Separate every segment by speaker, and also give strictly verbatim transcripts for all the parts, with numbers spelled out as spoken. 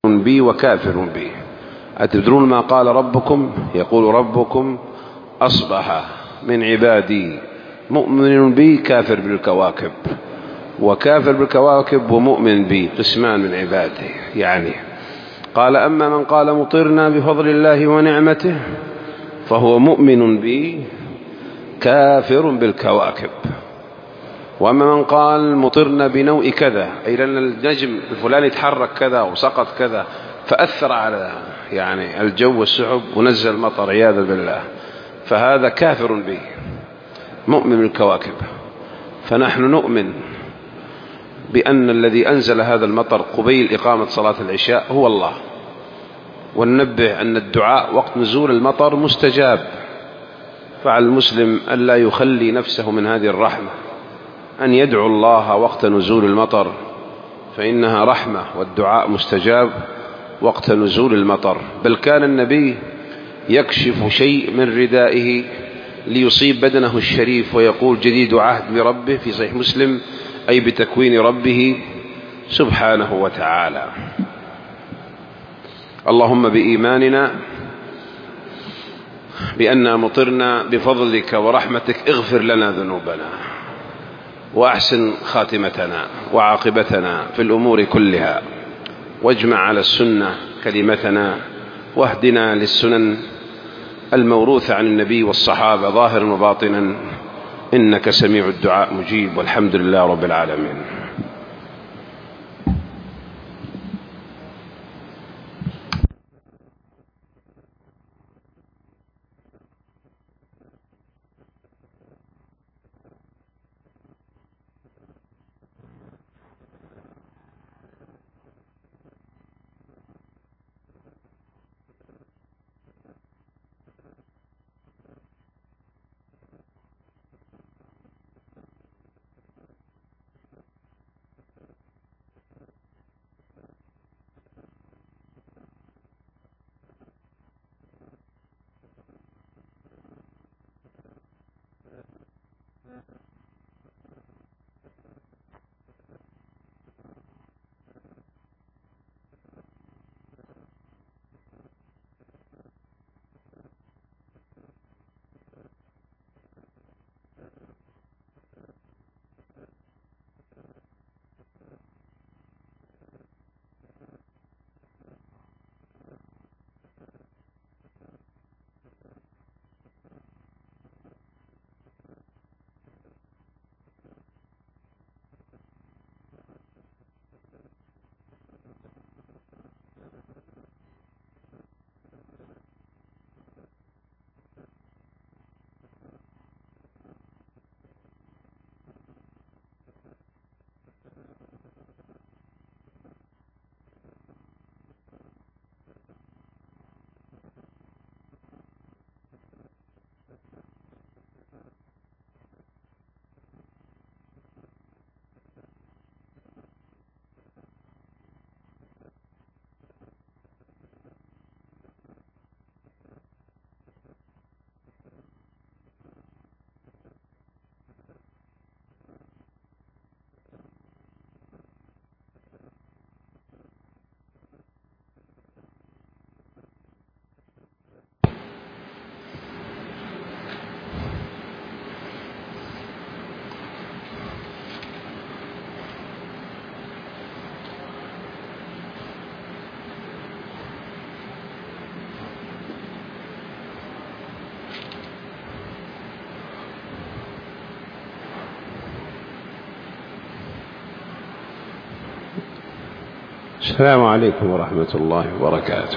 Speaker 1: مؤمن بي وكافر بي. أتدرون ما قال ربكم؟ يقول ربكم أصبح من عبادي مؤمن بي كافر بالكواكب، وكافر بالكواكب ومؤمن بي قسمان من عباده. يعني قال أما من قال مطرنا بفضل الله ونعمته فهو مؤمن بي كافر بالكواكب. وأما من قال مطرنا بنوء كذا، أي لأن النجم الفلاني تحرك كذا وسقط كذا فأثر على يعني الجو والسحب ونزل المطر عياذا بالله، فهذا كافر به مؤمن بالكواكب. فنحن نؤمن بأن الذي أنزل هذا المطر قبيل إقامة صلاة العشاء هو الله، وننبه أن الدعاء وقت نزول المطر مستجاب، فعلى المسلم أن لا يخلي نفسه من هذه الرحمة، أن يدعو الله وقت نزول المطر فإنها رحمة، والدعاء مستجاب وقت نزول المطر. بل كان النبي يكشف شيء من ردائه ليصيب بدنه الشريف ويقول جديد عهد بربه في صحيح مسلم، أي بتكوين ربه سبحانه وتعالى. اللهم بإيماننا بأننا مطرنا بفضلك ورحمتك اغفر لنا ذنوبنا وأحسن خاتمتنا وعاقبتنا في الأمور كلها، واجمع على السنة كلمتنا، واهدنا للسنن الموروثة عن النبي والصحابة ظاهرا وباطنا، إنك سميع الدعاء مجيب، والحمد لله رب العالمين. السلام عليكم ورحمة الله وبركاته.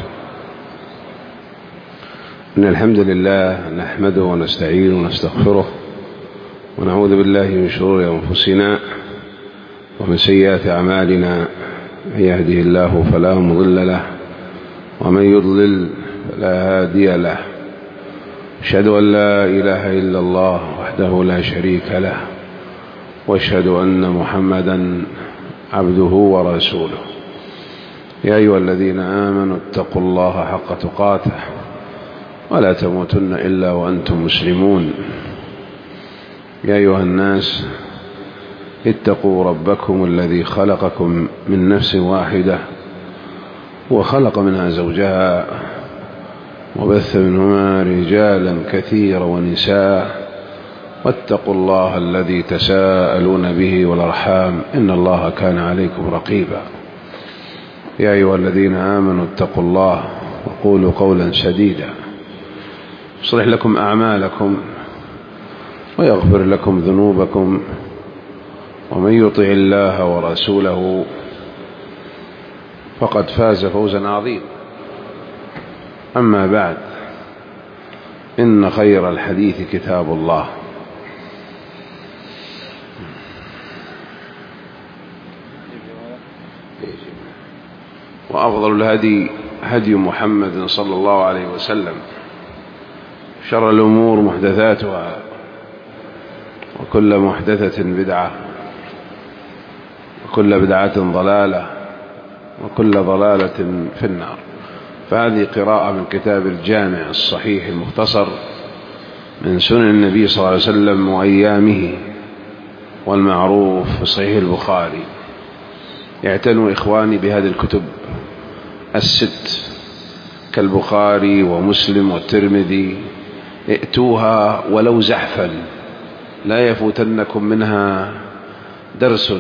Speaker 1: إن الحمد لله نحمده ونستعينه ونستغفره ونعوذ بالله من شرور أنفسنا ومن سيئات أعمالنا، من يهده الله فلا مضل له ومن يضلل فلا هادي له. أشهد أن لا إله إلا الله وحده لا شريك له، وأشهد أن محمدا عبده ورسوله. يا أيها الذين آمنوا اتقوا الله حق تقاته ولا تموتن إلا وأنتم مسلمون. يا أيها الناس اتقوا ربكم الذي خلقكم من نفس واحدة وخلق منها زوجها وبث منهما رجالا كثيرا ونساء واتقوا الله الذي تساءلون به والأرحام إن الله كان عليكم رقيبا. يا أيها الذين آمنوا اتقوا الله وقولوا قولا سديدا يصلح لكم أعمالكم ويغفر لكم ذنوبكم ومن يطع الله ورسوله فقد فاز فوزا عظيما. أما بعد، إن خير الحديث كتاب الله وأفضل الهدي هدي محمد صلى الله عليه وسلم، شر الأمور محدثاتها وكل محدثة بدعة وكل بدعة ضلالة وكل ضلالة في النار. فهذه قراءة من كتاب الجامع الصحيح المختصر من سنن النبي صلى الله عليه وسلم وأيامه، والمعروف في صحيح البخاري. يعتنوا إخواني بهذه الكتب الست كالبخاري ومسلم والترمذي، ائتوها ولو زحفا، لا يفوتنكم منها درس،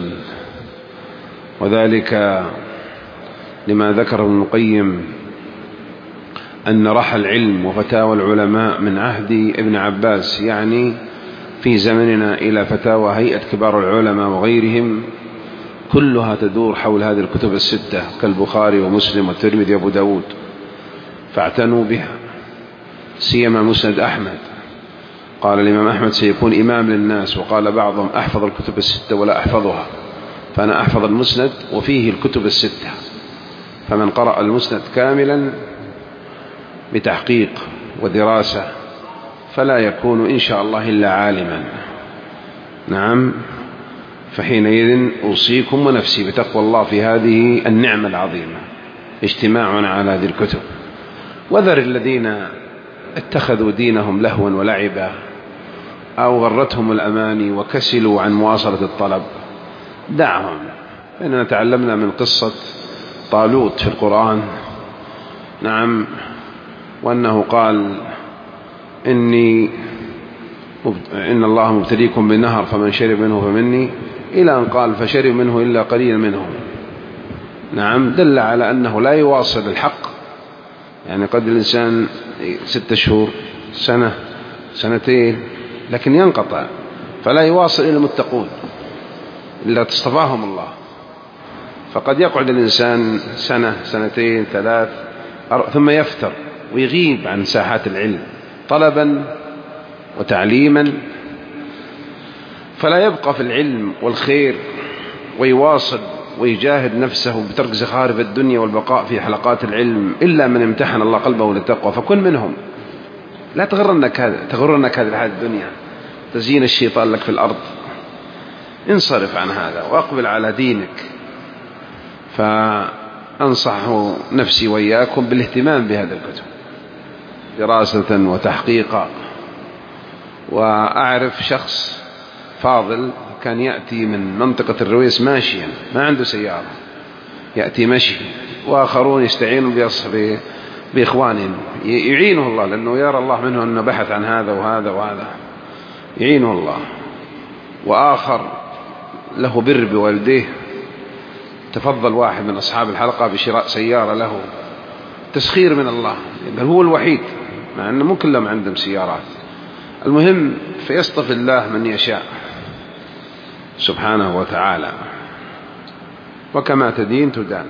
Speaker 1: وذلك لما ذكر ابن القيم أن رحى العلم وفتاوى العلماء من عهد ابن عباس، يعني في زمننا، إلى فتاوى هيئة كبار العلماء وغيرهم، كلها تدور حول هذه الكتب الستة كالبخاري ومسلم والترمذي وأبو داود، فاعتنوا بها، سيما مسند أحمد. قال الإمام أحمد سيكون إمام للناس، وقال بعضهم أحفظ الكتب الستة ولا أحفظها، فأنا أحفظ المسند وفيه الكتب الستة، فمن قرأ المسند كاملا بتحقيق ودراسة فلا يكون إن شاء الله إلا عالما. نعم، فحينئذ أوصيكم ونفسي بتقوى الله في هذه النعمة العظيمة، اجتماعنا على هذه الكتب. وذر الذين اتخذوا دينهم لهوا ولعبا أو غرتهم الأماني وكسلوا عن مواصلة الطلب، دعهم. إننا تعلمنا من قصة طالوت في القرآن، نعم، وأنه قال إني إن الله مبتليكم بنهر فمن شرب منه فمني، إلى أن قال فشرب منه إلا قليل منهم. نعم، دل على أنه لا يواصل الحق، يعني قد الإنسان ستة شهور، سنة، سنتين، لكن ينقطع، فلا يواصل إلا المتقون إلا تصطفاهم الله. فقد يقعد الإنسان سنة، سنتين، ثلاث، ثم يفتر ويغيب عن ساحات العلم طلبا وتعليما، فلا يبقى في العلم والخير، ويواصل ويجاهد نفسه بترك زخارف الدنيا والبقاء في حلقات العلم إلا من امتحن الله قلبه للتقوى. فكن منهم، لا تغرنك هذا تغرنك هذه الحياة الدنيا، تزيين الشيطان لك في الأرض. انصرف عن هذا وأقبل على دينك. فأنصح نفسي وإياكم بالاهتمام بهذا الكتب دراسة وتحقيقا. وأعرف شخص فاضل كان يأتي من منطقة الرويس ماشيا، ما عنده سيارة، يأتي مشي، وآخرون يستعينوا بإخوانهم، يعينه الله، لأنه يرى الله منه أنه بحث عن هذا وهذا وهذا، يعينه الله. وآخر له بر بوالديه، تفضل واحد من أصحاب الحلقة بشراء سيارة له، تسخير من الله، بل هو الوحيد، مع أنه مو كلهم عندهم سيارات. المهم، فيصطفي الله من يشاء سبحانه وتعالى، وكما تدين تدان.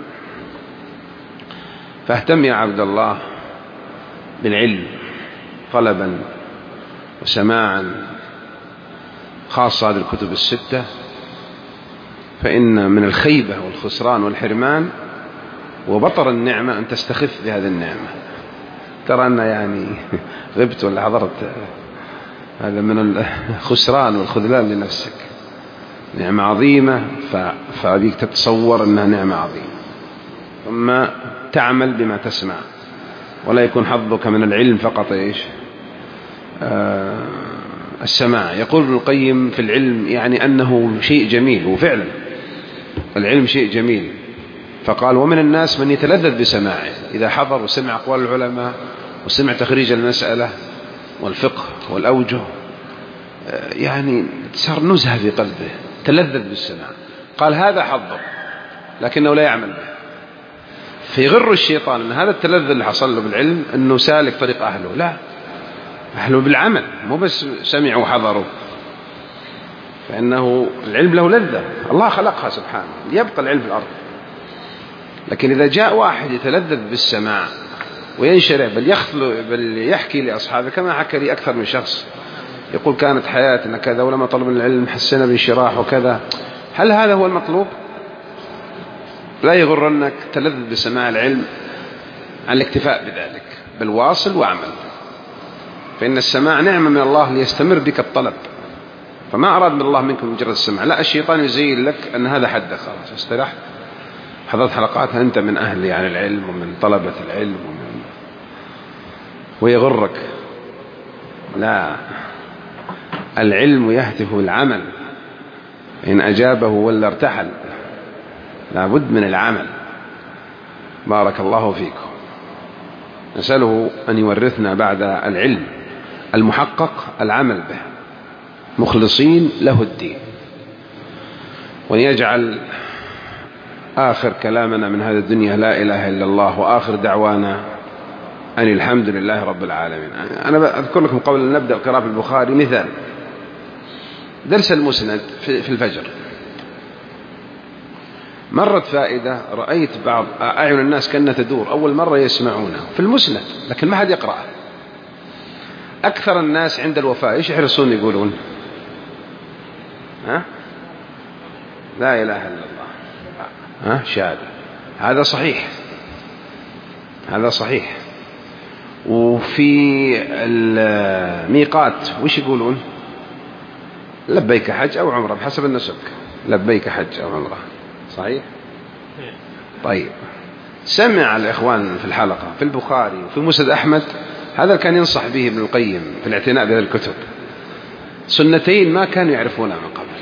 Speaker 1: فاهتم يا عبد الله بالعلم طلبا وسماعا، خاصة هذه الكتب الستة، فإن من الخيبة والخسران والحرمان وبطر النعمة أن تستخف بهذه النعمة. ترى أن يعني غبت ولا حضرت، هذا من الخسران والخذلان لنفسك. نعمة عظيمة، فأبيك تتصور أنها نعمة عظيمة، ثم تعمل بما تسمع، ولا يكون حظك من العلم فقط إيش آه السماع. يقول ابن القيم في العلم يعني أنه شيء جميل، وفعلا العلم شيء جميل، فقال ومن الناس من يتلذذ بسماعه إذا حضر وسمع أقوال العلماء وسمع تخريج المسألة والفقه والأوجه، يعني صار نزهة في قلبه، تلذذ بالسماع. قال هذا حظه لكنه لا يعمل به، فيغر الشيطان أن هذا التلذذ اللي حصل له بالعلم أنه سالك طريق أهله. لا، أهله بالعمل، مو بس سمعوا وحضروا. فإنه العلم له لذة، الله خلقها سبحانه ليبقى العلم في الأرض. لكن إذا جاء واحد يتلذذ بالسماع وينشرع بل, يخلو بل يحكي لأصحابه، كما حكى لي أكثر من شخص يقول كانت حياتنا كذا ولما طلبنا العلم حسنا بانشراح وكذا، هل هذا هو المطلوب؟ لا يغرنك تلذذ بسماع العلم عن الاكتفاء بذلك، بل واصل وعمل. فإن السماع نعمة من الله ليستمر بك الطلب، فما أراد من الله منكم مجرد السمع. لا، الشيطان يزين لك أن هذا حدك، خلاص استرحت، حضرت حلقات أنت من أهل يعني العلم ومن طلبة العلم ومن ويغرك. لا، العلم يهتف بالعمل، إن أجابه ولا ارتحل، لا بد من العمل. بارك الله فيكم. نسأله أن يورثنا بعد العلم المحقق العمل به مخلصين له الدين، وأن يجعل آخر كلامنا من هذه الدنيا لا إله إلا الله، وآخر دعوانا أن الحمد لله رب العالمين. أنا أذكر لكم قبل أن نبدأ قراءة البخاري مثال درس المسند في الفجر. مرت فائدة، رأيت بعض أعين الناس كأنها تدور، أول مرة يسمعونه في المسند لكن ما حد يقرأه. أكثر الناس عند الوفاة إيش يحرصون يقولون؟ ها؟ لا إله إلا الله، ها؟ شهادة. هذا صحيح، هذا صحيح. وفي الميقات وش يقولون؟ لبيك حج أو عمره بحسب النسك، لبيك حج أو عمره، صحيح؟ طيب، سمع الإخوان في الحلقة في البخاري وفي مسند أحمد، هذا كان ينصح به ابن القيم في الاعتناء بهذه الكتب، سنتين ما كانوا يعرفونها من قبل.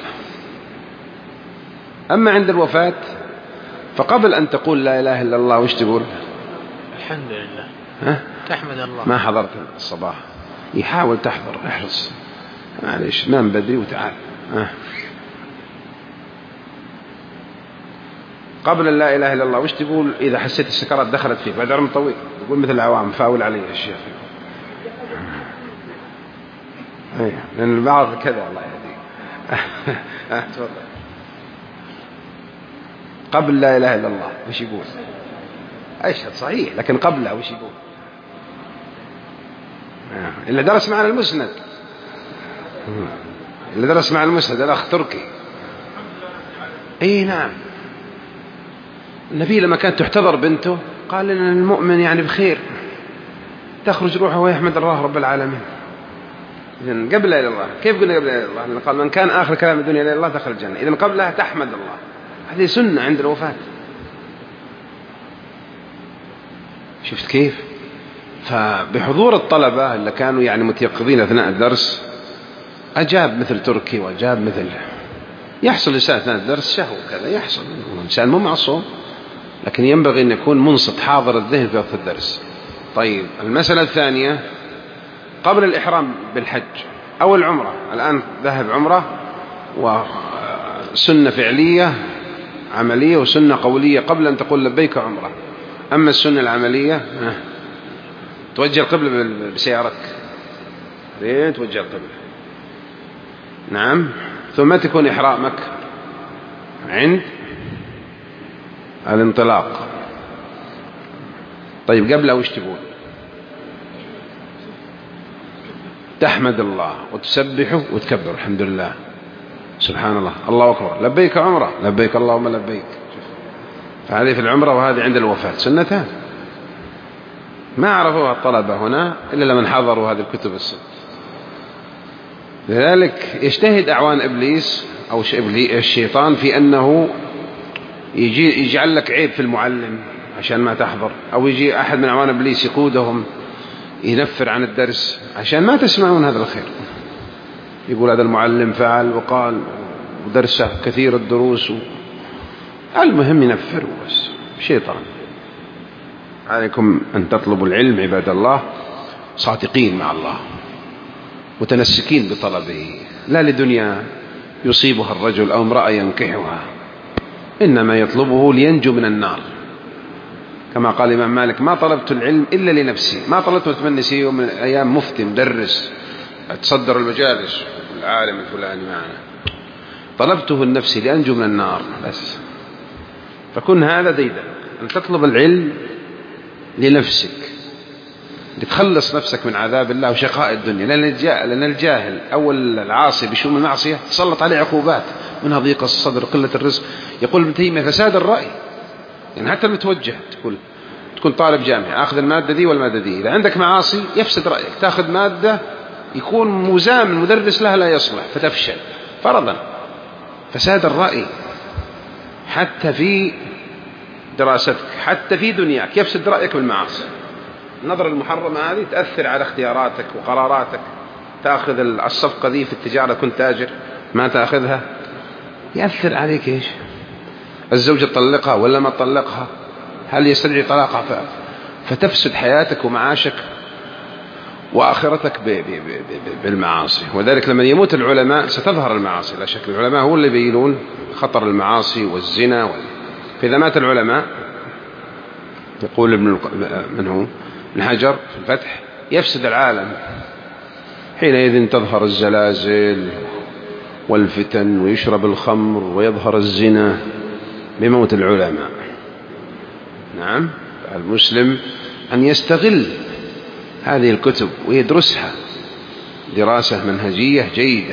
Speaker 1: أما عند الوفاة فقبل أن تقول لا إله إلا الله وش تقول؟
Speaker 2: الحمد لله.
Speaker 1: ها؟
Speaker 2: تحمد الله.
Speaker 1: ما حضرت الصباح، يحاول تحضر، احرص، معليش نام بدري وتعال. ها؟ قبل لا إله إلا الله وش تقول إذا حسيت السكرات دخلت فيك بعد عمر طويل؟ يقول مثل العوام فاول علي الشيخ. أيه. لأن البعض كذا الله يهديك. تفضل. قبل لا إله إلا الله وش يقول؟ أشهد صحيح، لكن قبله وش يقول؟ اللي درس معنا المسند، اللي درس معنا المسند الأخ تركي. أي نعم، النبي لما كانت تحتضر بنته قال إن المؤمن يعني بخير، تخرج روحه ويحمد الله رب العالمين. إذن قبل لا إله إلا الله، كيف قلنا قبل لا إله إلا الله؟ قال من كان آخر كلام الدنيا لا إله إلا الله دخل الجنة. إذن قبلها تحمد الله، هذه سنة عند الوفاة. شفت كيف؟ فبحضور الطلبة اللي كانوا يعني متيقظين أثناء الدرس أجاب مثل تركي وأجاب مثل، يحصل لسان أثناء الدرس شهو كذا، يحصل، الإنسان مو معصوم، لكن ينبغي أن يكون منصت حاضر الذهن في وقت الدرس. طيب، المسألة الثانية قبل الإحرام بالحج أو العمرة، الآن ذهب عمرة وسنة فعلية عملية وسنة قولية قبل أن تقول لبيك عمرة. أما السنة العملية توجه القبلة بسيارتك، ليه توجه القبلة؟ نعم. ثم تكون إحرامك عند الانطلاق. طيب، قبل وش تقول؟ تحمد الله وتسبحه وتكبر الحمد لله سبحان الله الله أكبر، لبيك عمرة، لبيك اللهم لبيك. فهذه في العمرة وهذه عند الوفاة سنتان ما عرفوها الطلبة هنا إلا لمن حضروا هذه الكتب الست. لذلك يجتهد أعوان إبليس أو الشيطان في أنه يجي يجعل لك عيب في المعلم عشان ما تحضر، أو يجي أحد من أعوان إبليس يقودهم ينفر عن الدرس عشان ما تسمعون هذا الخير. يقول هذا المعلم فعل وقال ودرسه كثير الدروس و... المهم ينفر بس. شيطان. عليكم أن تطلبوا العلم عباد الله صادقين مع الله متنسكين بطلبه، لا لدنيا يصيبها الرجل أو امرأة ينكحها، إنما يطلبه لينجو من النار. كما قال الإمام مالك: ما طلبت العلم إلا لنفسي، ما طلبت أتمنى شيء يوم من الأيام مفتي مدرس أتصدر المجالس العالم الفلاني معنا، طلبته لنفسي لأنجو من النار بس. فكن هذا ديدا أن تطلب العلم لنفسك لتخلص نفسك من عذاب الله وشقاء الدنيا، لأن الجاهل أو العاصي بشؤم المعصية تسلط عليه عقوبات، منها ضيق الصدر وقلة الرزق. يقول ابن تيمية: فساد الرأي، يعني حتى المتوجه تقول تكون طالب جامعي أخذ المادة دي والمادة دي، إذا عندك معاصي يفسد رأيك، تأخذ مادة يكون مزام المدرس لها لا يصلح فتفشل فرضا. فساد الرأي حتى في دراستك حتى في دنياك، يفسد رأيك بالمعاصي. النظرة المحرمة هذه تأثر على اختياراتك وقراراتك. تأخذ الصفقة ذي في التجارة، كنت تاجر ما تأخذها يأثر عليك إيش؟ الزوجة تطلقها ولا ما تطلقها؟ هل يستدعي طلاقها؟ فتفسد حياتك ومعاشك وآخرتك بالمعاصي. وذلك لما يموت العلماء ستظهر المعاصي لا شك. العلماء هو اللي يبينون خطر المعاصي والزنا وال... فإذا مات العلماء يقول ابن من هو ابن حجر في الفتح: يفسد العالم، حينئذ تظهر الزلازل والفتن ويشرب الخمر ويظهر الزنا بموت العلماء. نعم، المسلم أن يستغل هذه الكتب ويدرسها دراسة منهجية جيدة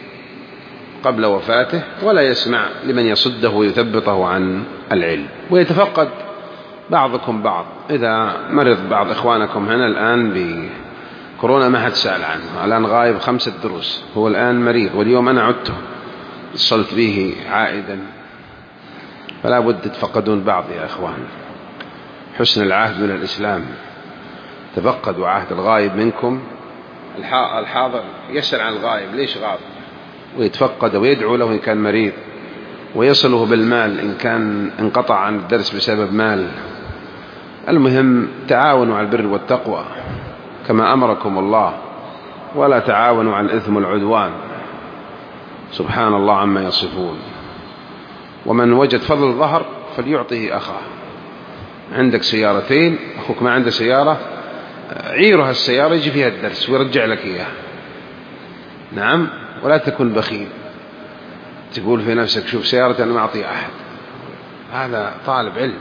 Speaker 1: قبل وفاته، ولا يسمع لمن يصده ويثبطه عن العلم. ويتفقد بعضكم بعض. إذا مرض بعض إخوانكم هنا الآن بكورونا ما حد سأل عنه، الآن غايب خمسة دروس، هو الآن مريض واليوم أنا عدته اتصلت به عائدا، فلا بد تتفقدون بعض يا إخوان. حسن العهد من الإسلام، تفقدوا عهد الغايب منكم. الحاضر يسأل عن الغايب ليش غاب، ويتفقد ويدعو له إن كان مريض، ويصله بالمال إن كان انقطع عن الدرس بسبب مال. المهم تعاونوا على البر والتقوى كما أمركم الله، ولا تعاونوا على الإثم والعدوان، سبحان الله عما يصفون. ومن وجد فضل الظهر فليعطيه أخاه. عندك سيارتين، أخوك ما عنده سيارة، عيرها السيارة يجي فيها الدرس ويرجع لك إياه. نعم، ولا تكن بخيل تقول في نفسك شوف سيارتي أنا ما أعطي أحد. هذا طالب علم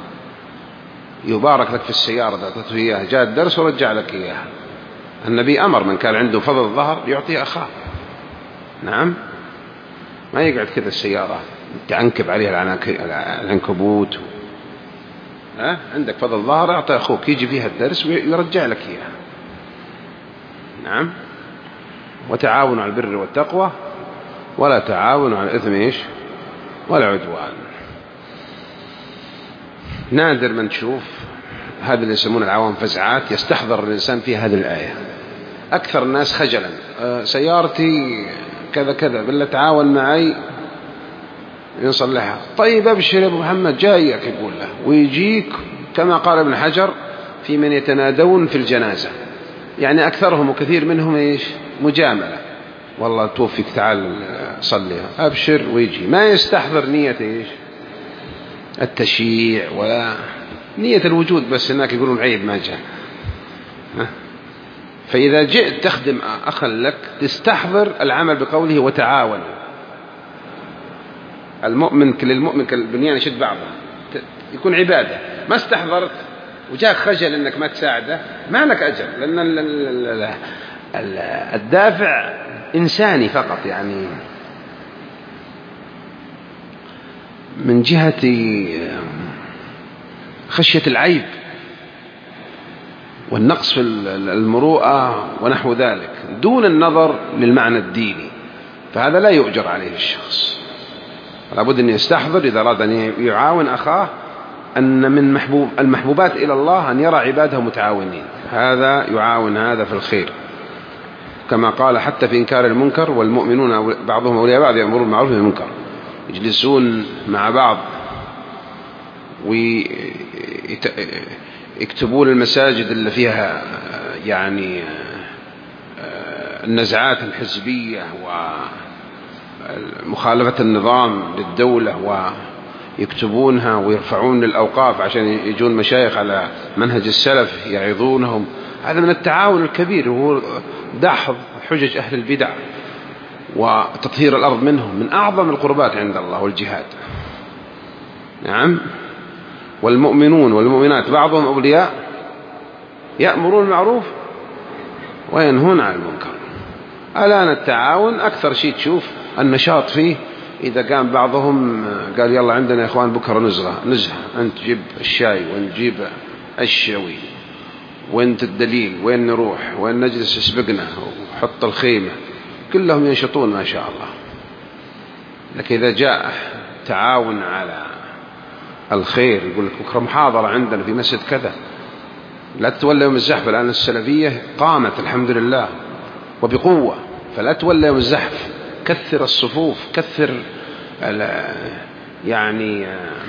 Speaker 1: يبارك لك في السيارة أعطته إياه، جاء الدرس ورجع لك إياه. النبي أمر من كان عنده فضل الظهر يعطي أخاه. نعم، ما يقعد كذا السيارة تعنكب عليها العنكبوت. ها؟ عندك فضل ظهر أعطي أخوك يجي فيها الدرس ويرجع لك إياه. نعم، وتعاونوا على البر والتقوى ولا تعاونوا على الإثم إيش ولا عدوان. نادر من تشوف هذا اللي يسمون العوام فزعات يستحضر الإنسان في هذه الآية. أكثر الناس خجلا، أه سيارتي كذا كذا، بالله تعاون معي ينصلحها. طيب أبشر يا أبو محمد جايك يقول له، ويجيك كما قال ابن حجر في من يتنادون في الجنازة، يعني أكثرهم وكثير منهم إيش مجاملة، والله توفيك تعال صليها أبشر، ويجي ما يستحضر نية إيش التشييع ولا نية الوجود، بس هناك يقولون عيب ما جاء. فإذا جئت تخدم أخا لك تستحضر العمل بقوله وتعاون. المؤمن للمؤمن كالبنيان يشد بعضه، يكون عبادة. ما استحضرت وجاك خجل أنك ما تساعده ما لك أجر، لأن الدافع إنساني فقط، يعني من جهة خشية العيب والنقص في المروءة ونحو ذلك، دون النظر للمعنى الديني، فهذا لا يؤجر عليه الشخص. لابد أن يستحضر إذا أراد أن يعاون أخاه أن من محبوب المحبوبات إلى الله أن يرى عباده متعاونين، هذا يعاون هذا في الخير، كما قال حتى في إنكار المنكر والمؤمنون بعضهم أولياء بعض يأمرون بالمعروف والنهي عن المنكر، يجلسون مع بعض ويكتبون المساجد اللي فيها يعني النزعات الحزبية ومخالفة النظام للدولة، ويكتبونها ويرفعون الأوقاف عشان يجون مشايخ على منهج السلف يعظونهم. هذا من التعاون الكبير، وهو دحض حجج أهل البدع وتطهير الأرض منهم، من أعظم القربات عند الله والجهاد. نعم. والمؤمنون والمؤمنات بعضهم أولياء يأمرون بالمعروف وينهون عن المنكر. الآن التعاون أكثر شيء تشوف النشاط فيه، إذا كان بعضهم قال يلا عندنا يا إخوان بكرة نزغة نزهة، أنت جيب الشاي وأنت جيب الشوي وأنت الدليل، وين نروح وين نجلس اسبقنا وحط الخيمة، كلهم ينشطون ما شاء الله. لكن إذا جاء تعاون على الخير، يقول لك بكرة محاضرة عندنا في مسجد كذا، لا تولى يوم الزحف. الآن السلفية قامت الحمد لله وبقوة، فلا تولى يوم الزحف، كثر الصفوف، كثر يعني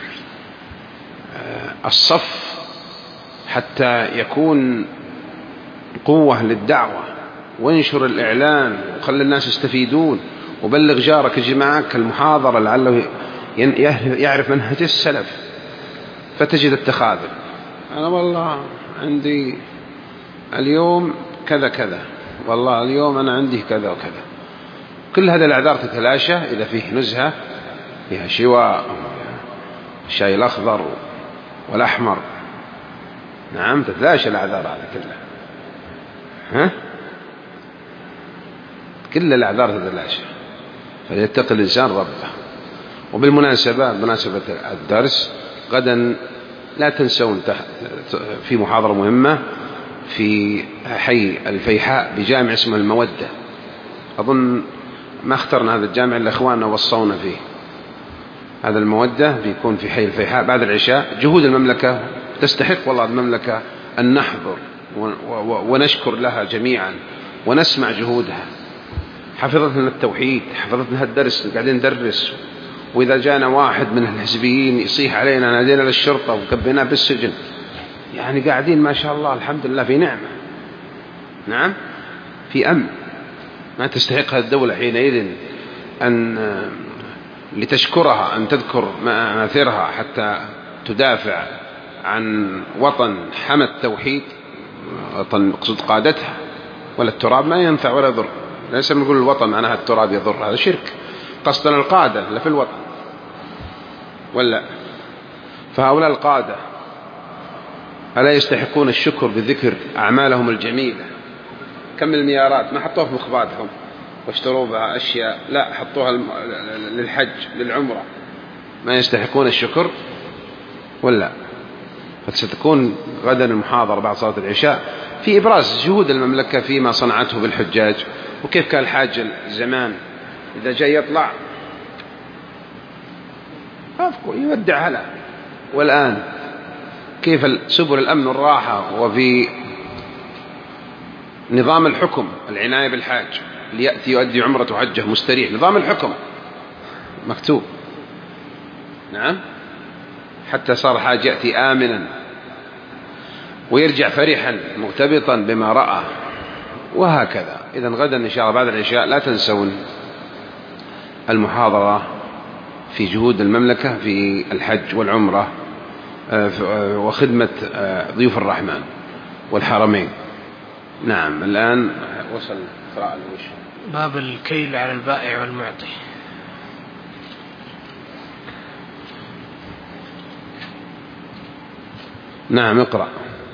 Speaker 1: الصف حتى يكون قوة للدعوة، وانشر الإعلان وخلي الناس يستفيدون، وبلغ جارك يجي معك المحاضرة لعله يعرف منهج السلف، فتجد التخاذل. أنا والله عندي اليوم كذا كذا، والله اليوم أنا عندي كذا وكذا. كل هذه الأعذار تتلاشى إذا فيه نزهة فيها شواء، الشاي الأخضر والأحمر. نعم، تتلاشى الأعذار هذه كلها. ها؟ كل الأعذار تتلاشى، فليتقي الإنسان ربه. وبالمناسبة بمناسبة الدرس غدا لا تنسون في محاضرة مهمة في حي الفيحاء بجامع اسمه المودة. أظن ما اخترنا هذا الجامع إلا أخواننا وصونا فيه. هذا المودة بيكون في حي الفيحاء بعد العشاء. جهود المملكة تستحق والله المملكة أن نحضر ونشكر لها جميعا ونسمع جهودها. حفظت لنا التوحيد، حفظت لنا الدرس قاعدين ندرس، وإذا جانا واحد من الحزبيين يصيح علينا نادينا للشرطة وكبيناه بالسجن. يعني قاعدين ما شاء الله الحمد لله في نعمة. نعم، في أمن. ما تستحقها الدولة حينئذ أن لتشكرها أن تذكر مآثرها حتى تدافع عن وطن حمى التوحيد، وطن مقصود قادتها. ولا التراب ما ينفع ولا يضر. ليس نقول الوطن معناها التراب يضر، هذا شرك. قصدنا القادة لا في الوطن ولا. فهؤلاء القادة ألا يستحقون الشكر بذكر أعمالهم الجميلة؟ كم المليارات ما حطوها في مخباتهم واشتروا بها أشياء، لا حطوها للحج للعمرة. ما يستحقون الشكر ولا؟ فستكون غدا المحاضرة بعد صلاة العشاء في إبراز جهود المملكة فيما صنعته بالحجاج، وكيف كان الحاج زمان إذا جاء يطلع يودع هلا، والآن كيف سبل الأمن والراحة وفي نظام الحكم العناية بالحاج ليأتي يؤدي عمرة وحجه مستريح. نظام الحكم مكتوب. نعم، حتى صار حاج يأتي آمنا ويرجع فرحا مغتبطا بما رأى، وهكذا. إذن غدا إن شاء الله بعد العشاء لا تنسون المحاضرة في جهود المملكة في الحج والعمرة وخدمة ضيوف الرحمن والحرمين. نعم، الآن وصل قراءة الوش.
Speaker 2: باب الكيل على البائع والمعطي.
Speaker 1: نعم، اقرأ.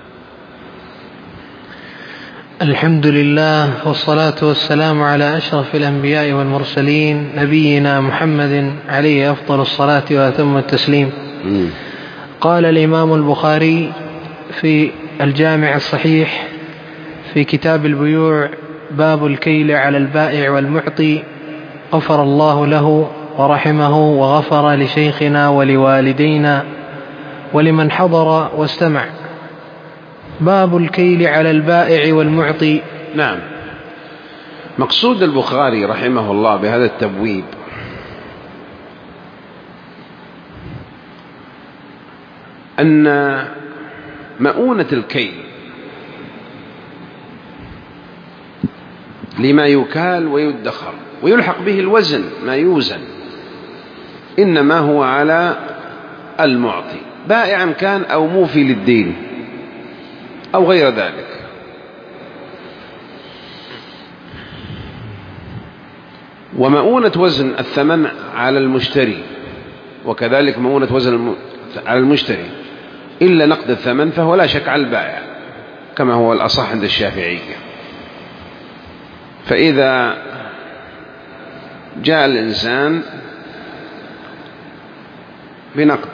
Speaker 2: الحمد لله والصلاة والسلام على أشرف الأنبياء والمرسلين نبينا محمد عليه أفضل الصلاة وأتم التسليم. م. قال الإمام البخاري في الجامع الصحيح في كتاب البيوع: باب الكيل على البائع والمعطي، غفر الله له ورحمه وغفر لشيخنا ولوالدينا ولمن حضر واستمع. باب الكيل على البائع والمعطي.
Speaker 1: نعم، مقصود البخاري رحمه الله بهذا التبويب أن مؤونة الكيل لما يكال ويدخر ويلحق به الوزن ما يوزن، إنما هو على المعطي بائعا كان أو موفي للدين أو غير ذلك. ومؤونة وزن الثمن على المشتري، وكذلك مؤونة وزن على المشتري إلا نقد الثمن فهو لا شك على البائع كما هو الأصح عند الشافعية. فإذا جاء الإنسان بنقد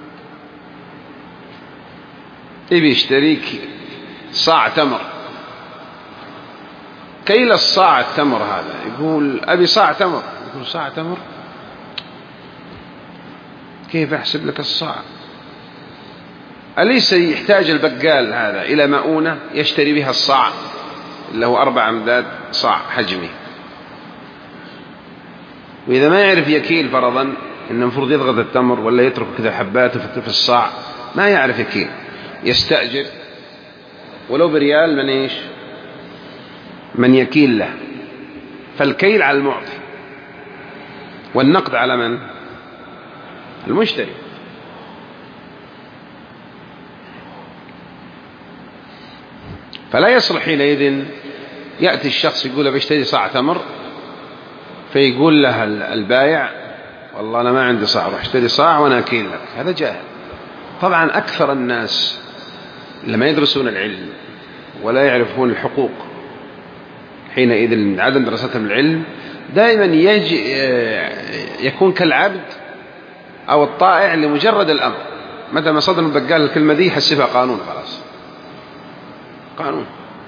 Speaker 1: يبي يشتري صاع تمر، كيل الصاع التمر هذا يقول أبي صاع تمر، يقول صاع تمر كيف أحسب لك الصاع؟ أليس يحتاج البقال هذا إلى مؤونة يشتري بها الصاع اللي هو أربع أمداد صاع حجمي؟ وإذا ما يعرف يكيل فرضا إنه المفروض يضغط التمر ولا يترك كذا حباته في الصاع، ما يعرف يكيل، يستأجر ولو بريال من إيش من يكيل له. فالكيل على المعطي والنقد على من؟ المشتري. فلا يصلح حينئذ يأتي الشخص يقول بشتري صاع تمر فيقول له البايع والله أنا ما عندي صاع، روح اشتري صاع وأنا أكيل لك. هذا جاهل. طبعا أكثر الناس لما يدرسون العلم ولا يعرفون الحقوق حينئذ من عدم دراستهم العلم دائما يجي يكون كالعبد أو الطائع لمجرد الأمر. متى ما صدر البقال الكلمة دي يحسبها قانون، خلاص قانون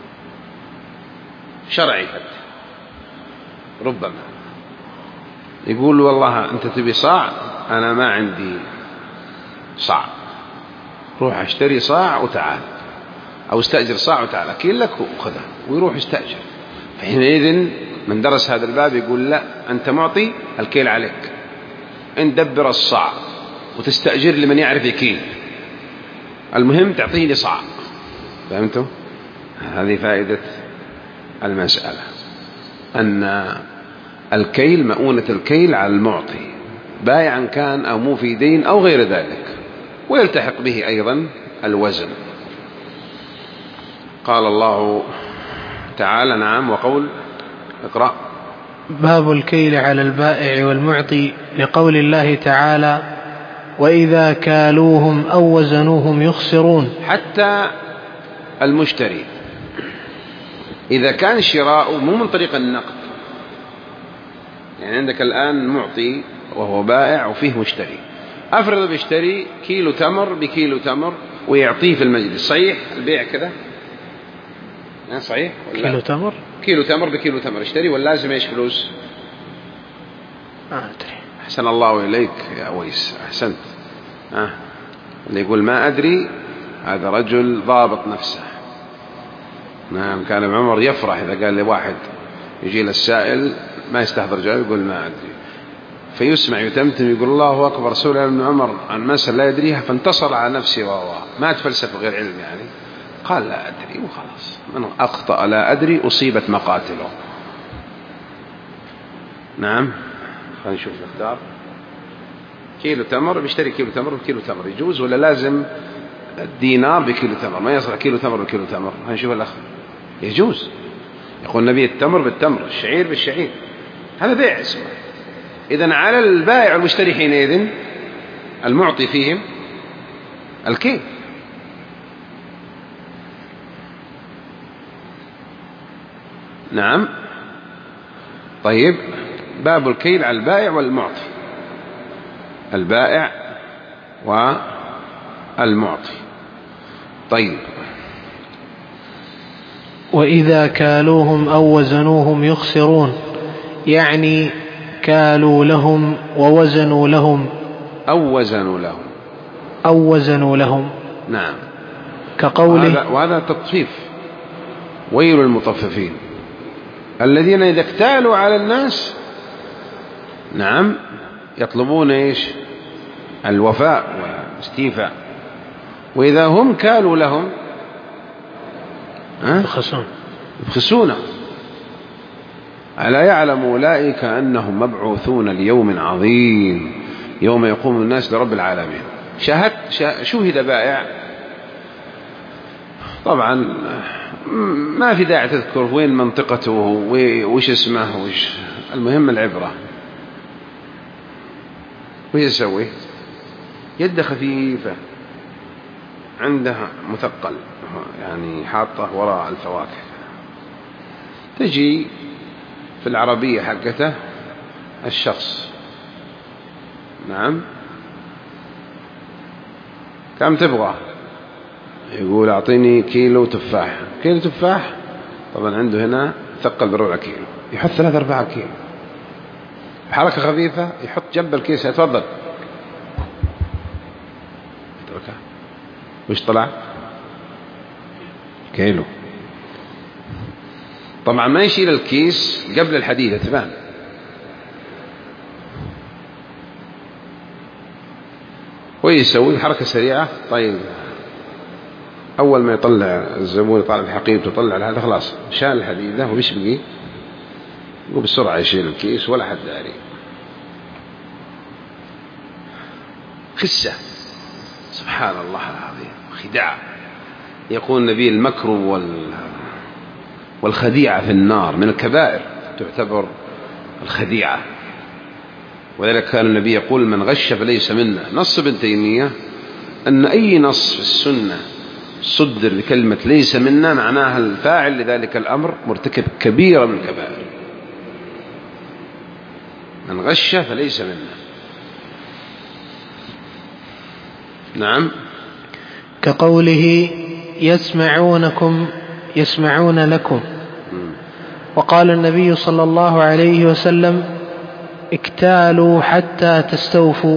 Speaker 1: شرعي حتى. ربما يقول والله أنت تبي صاع، أنا ما عندي صاع، روح اشتري صاع وتعال، أو استأجر صاع وتعال أكيل لك وخذه، ويروح يستأجر. فحينئذ من درس هذا الباب يقول لا، أنت معطي الكيل عليك، أن دبر الصاع وتستأجر لمن يعرف يكيل، المهم تعطيني صاع. فهمتم؟ هذه فائدة المسألة، أن الكيل مؤونة الكيل على المعطي بائعا كان أو موفي دين أو غير ذلك، ويلتحق به أيضا الوزن. قال الله تعالى نعم وقول اقرأ.
Speaker 2: باب الكيل على البائع والمعطي لقول الله تعالى وإذا كالوهم أو وزنوهم يخسرون.
Speaker 1: حتى المشتري إذا كان شراء مو من طريق النقد، يعني عندك الآن معطي وهو بائع وفيه مشتري، أفرض بيشتري كيلو تمر بكيلو تمر ويعطيه في المجلس، صحيح البيع كذا؟ صحيح ولا؟
Speaker 2: كيلو تمر
Speaker 1: كيلو تمر بكيلو تمر اشتري ولا لازم ايش فلوس؟
Speaker 2: ما أدري.
Speaker 1: أحسن الله إليك يا ويس، أحسنت. آه. اللي يقول ما أدري هذا رجل ضابط نفسه. نعم، كان ابن عمر يفرح إذا قال لواحد يجي للسائل ما يستحضر جواب يقول ما أدري، فيسمع يتمتم يقول الله أكبر. سئل ابن عمر عن مسألة لا يدريها فانتصر على نفسه وهو ما تفلسف غير علم، يعني قال لا أدري وخلاص. من أخطأ لا أدري أصيبت مقاتله. نعم، خلينا نشوف نختار. كيلو تمر بيشتري كيلو تمر بكيلو تمر، يجوز ولا لازم الدينار بكيلو تمر؟ ما يصلح كيلو تمر بكيلو تمر. هنشوف الأخ. يجوز. يقول النبي التمر بالتمر، الشعير بالشعير، هذا بيع اسمه. إذن على البائع والمشتري حينئذ المعطي فيهم الكيل. نعم. طيب، باب الكيل على البائع والمعطي، البائع والمعطي. طيب،
Speaker 2: وإذا كالوهم أو وزنوهم يخسرون، يعني كالوا لهم ووزنوا لهم
Speaker 1: أو وزنوا لهم
Speaker 2: أو وزنوا لهم.
Speaker 1: نعم،
Speaker 2: كقوله
Speaker 1: وهذا, وهذا تطفيف. ويل المطففين الذين إذا اكتالوا على الناس نعم يطلبون إيش؟ الوفاء والاستيفاء. وإذا هم كالوا لهم
Speaker 2: يبخسون
Speaker 1: يبخسونه. ألا يعلم أولئك أنهم مبعوثون ليوم عظيم يوم يقوم الناس لرب العالمين. شاهد شوهد بائع، طبعا ما في داعي تذكر وين منطقته وش اسمه وش، المهم العبرة. وش يسوي؟ يد خفيفة عندها مثقل، يعني حاطه وراء الفواكه، تجي في العربية حقته الشخص، نعم كم تبغى؟ يقول أعطيني كيلو تفاح. كيلو تفاح طبعا عنده هنا ثقل بربع كيلو، يحط ثلاثة أربعة كيلو بحركة خفيفة، يحط جنب الكيس يتفضل يتركها. وش طلع؟ كيلو. طبعا ما يشيل الكيس قبل الحديدة تبان. ويسوي حركة سريعة. طيب أول ما يطلع الزبون يطلع بحقيبته يطلع هذا خلاص شال الحديدة، وبيش بقي وبسرعة يشيل الكيس ولا حد داري. خسة، سبحان الله العظيم، خداع. يقول النبي المكر وال والخديعة في النار من الكبائر، تعتبر الخديعة. ولذلك كان النبي يقول من غش فليس منا. نص ابن تيمية أن أي نص في السنة صدر بكلمة ليس منا معناها الفاعل لذلك الأمر مرتكب كبيرة من الكبائر. من غش فليس منا. نعم.
Speaker 2: كقوله يسمعونكم يسمعون لكم. وقال النبي صلى الله عليه وسلم اكتالوا حتى تستوفوا.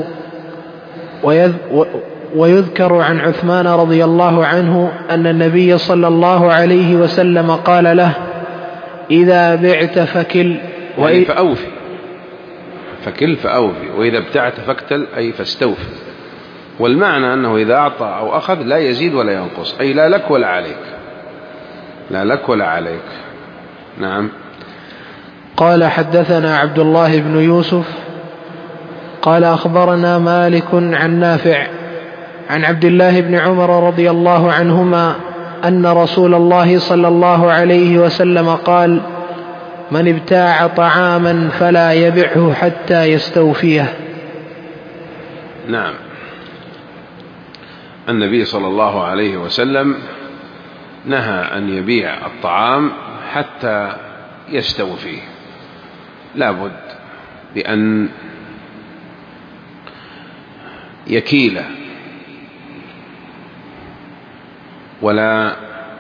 Speaker 2: ويذكر عن عثمان رضي الله عنه أن النبي صلى الله عليه وسلم قال له إذا بعت فكل
Speaker 1: يعني فأوفي، فكل فأوفي، وإذا ابتعت فاكتل أي فاستوفي. والمعنى أنه إذا أعطى أو أخذ لا يزيد ولا ينقص، أي لا لك ولا عليك، لا لك ولا عليك. نعم.
Speaker 2: قال حدثنا عبد الله بن يوسف قال أخبرنا مالك عن نافع عن عبد الله بن عمر رضي الله عنهما أن رسول الله صلى الله عليه وسلم قال من ابتاع طعاما فلا يبعه حتى يستوفيه.
Speaker 1: نعم. النبي صلى الله عليه وسلم نهى أن يبيع الطعام حتى يستوفيه، لابد بأن يكيله ولا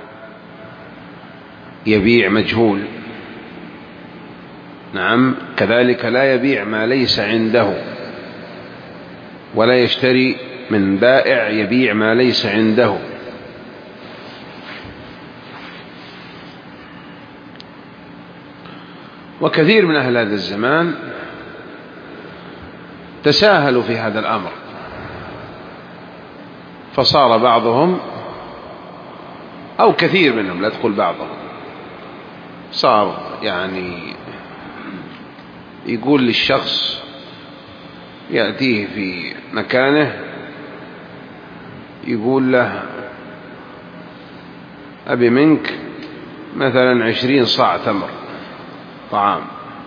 Speaker 1: يبيع مجهول. نعم. كذلك لا يبيع ما ليس عنده، ولا يشتري من بائع يبيع ما ليس عنده. وكثير من أهل هذا الزمان تساهلوا في هذا الأمر، فصار بعضهم أو كثير منهم، لا تقول بعضهم، صار يعني يقول للشخص يأتيه في مكانه يقول له أبي منك مثلا عشرين صاع تمر طعام،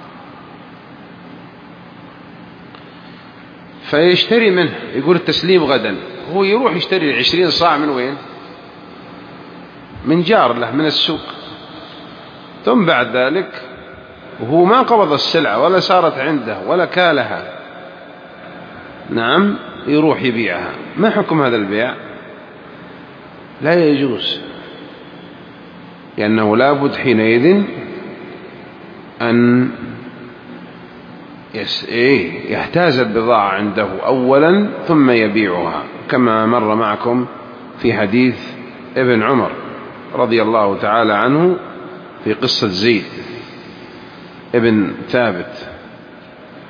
Speaker 1: فيشتري منه، يقول التسليم غدا، هو يروح يشتري عشرين صاع من وين؟ من جار له من السوق. ثم بعد ذلك وهو ما قبض السلعة ولا صارت عنده ولا كالها، نعم، يروح يبيعها. ما حكم هذا البيع؟ لا يجوز، لأنه لابد حينئذ أن يحتاز البضاعة عنده أولا ثم يبيعها، كما مر معكم في حديث ابن عمر رضي الله تعالى عنه في قصة زيد ابن ثابت،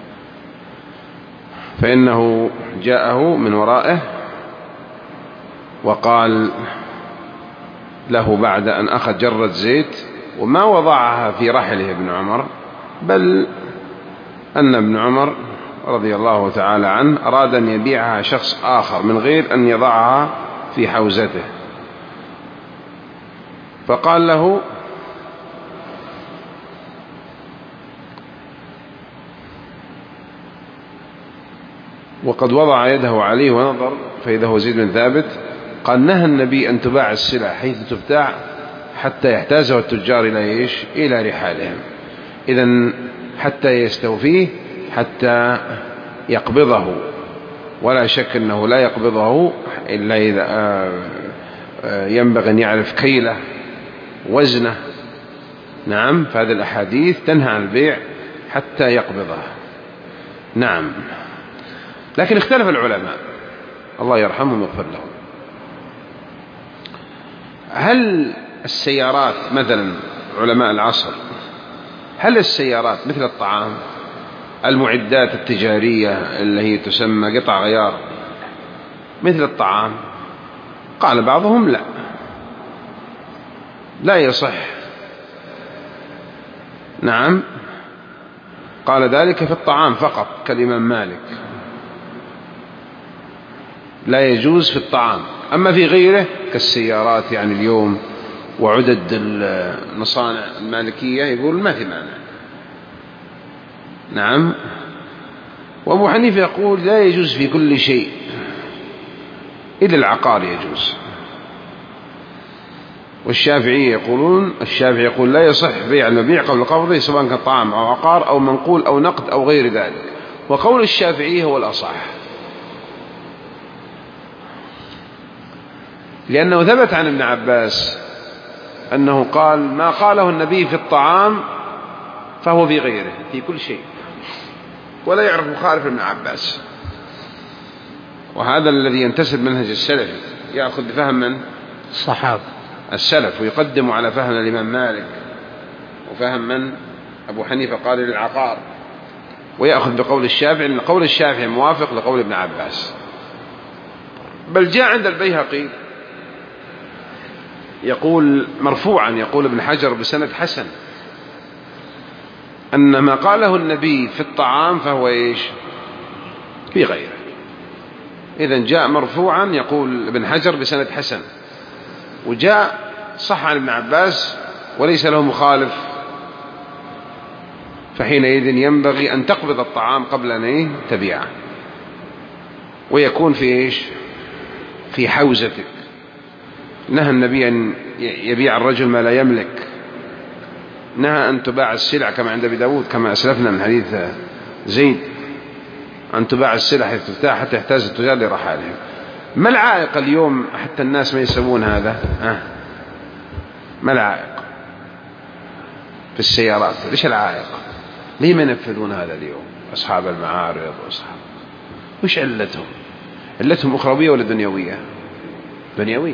Speaker 1: فإنه جاءه من ورائه وقال له بعد أن أخذ جرة زيت وما وضعها في رحله ابن عمر، بل أن ابن عمر رضي الله تعالى عنه أراد أن يبيعها شخص آخر من غير أن يضعها في حوزته، فقال له وقد وضع يده عليه ونظر فإذا هو زيد بن ثابت، قال نهى النبي أن تباع السلع حيث تبتاع حتى يحتازه التجار إلى إيش؟ إلى رحالهم. إذن حتى يستوفيه، حتى يقبضه، ولا شك أنه لا يقبضه إلا إذا ينبغي أن يعرف كيله وزنه. نعم، فهذه الأحاديث تنهى عن البيع حتى يقبضه. نعم، لكن اختلف العلماء الله يرحمهم ويغفر لهم، هل السيارات مثلا علماء العصر، هل السيارات مثل الطعام، المعدات التجارية اللي هي تسمى قطع غيار مثل الطعام؟ قال بعضهم لا، لا يصح. نعم، قال ذلك في الطعام فقط كالإمام مالك، لا يجوز في الطعام. أما في غيره كالسيارات يعني اليوم وعدد المصانع المالكية يقول ما في مانع. نعم، وأبو حنيفة يقول لا يجوز في كل شيء إلا العقار يجوز. والشافعي يقولون الشافعي يقول لا يصح بيع المبيع قبل قبضه سواء كان طعام أو عقار أو منقول أو نقد أو غير ذلك، وقول الشافعي هو الأصح، لأنه ثبت عن ابن عباس أنه قال ما قاله النبي في الطعام فهو في غيره في كل شيء، ولا يعرف مخالف ابن عباس. وهذا الذي ينتسب منهج السلف، يأخذ بفهم من؟
Speaker 2: الصحابة
Speaker 1: السلف، ويقدم على فهم الإمام مالك وفهم من؟ أبو حنيفة قال للعقار، ويأخذ بقول الشافعي، لأن قول الشافعي موافق لقول ابن عباس. بل جاء عند البيهقي يقول مرفوعا، يقول ابن حجر بسند حسن أن ما قاله النبي في الطعام فهو إيش؟ في غيره. إذن جاء مرفوعا يقول ابن حجر بسند حسن، وجاء صح عن ابن عباس وليس له مخالف، فحينئذ ينبغي أن تقبض الطعام قبل أن تبيعه، ويكون في إيش؟ في حوزتك. نهى النبي أن يبيع الرجل ما لا يملك، نهى أن تباع السلع كما عند أبي داود كما أسلفنا من حديث زيد، أن تباع السلع حيث تفتح حتى يحتاج التجار لرحالهم. ما العائق اليوم حتى الناس ما يسوون هذا؟ أه؟ ما العائق في السيارات؟ ليش العائق؟ ليه ما ينفذون هذا اليوم أصحاب المعارض وأصحاب؟ وش علتهم؟ علتهم أخروية ولا دنيوية؟ دنيوية.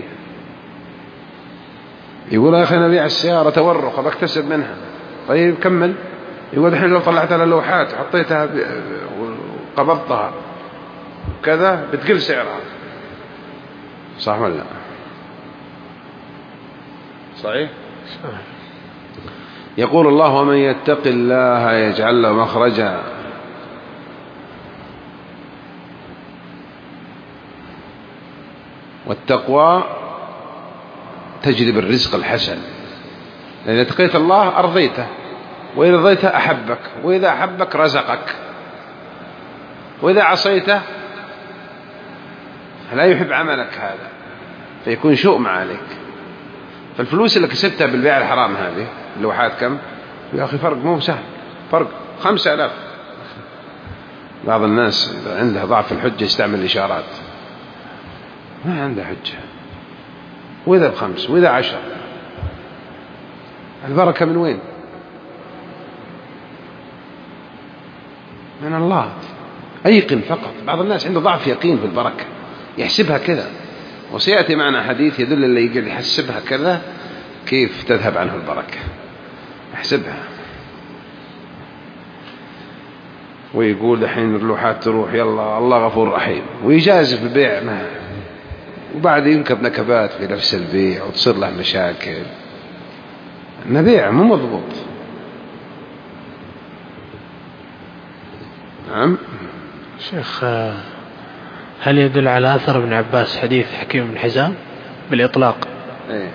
Speaker 1: يقول يا أخي نبيع السيارة تورق بكتسب منها. طيب كمل. يقول الحين لو طلعت على اللوحات وحطيتها وقبضتها كذا بتقل سعرها. صح ولا لا؟ صحيح؟ صحيح. يقول الله ومن يتق الله يجعل له مخرجا والتقوى تجلب الرزق الحسن، لأن إذا اتقيت الله أرضيته، وإذا رضيته أحبك، وإذا أحبك رزقك، وإذا عصيته لا يحب عملك هذا فيكون شؤم عليك. فالفلوس اللي كسبتها بالبيع الحرام هذه اللوحات كم؟ يا أخي فرق مو سهل، فرق خمسة آلاف. بعض الناس عنده ضعف الحجة يستعمل الإشارات، ما عنده حجة، وإذا بخمس وإذا عشر، البركة من وين؟ من الله. أيقن فقط. بعض الناس عنده ضعف يقين في البركة يحسبها كذا، وسيأتي معنا حديث يدل اللي يقول يحسبها كذا كيف تذهب عنه البركة. احسبها. ويقول الحين اللوحات تروح، يلا الله غفور رحيم، ويجازف البيع. ما وبعد ينكب نكبات في نفس البيع وتصير له مشاكل. المبيع مو مضبوط. نعم.
Speaker 2: شيخ، هل يدل على أثر ابن عباس حديث حكيم بن حزام بالإطلاق؟
Speaker 1: ايه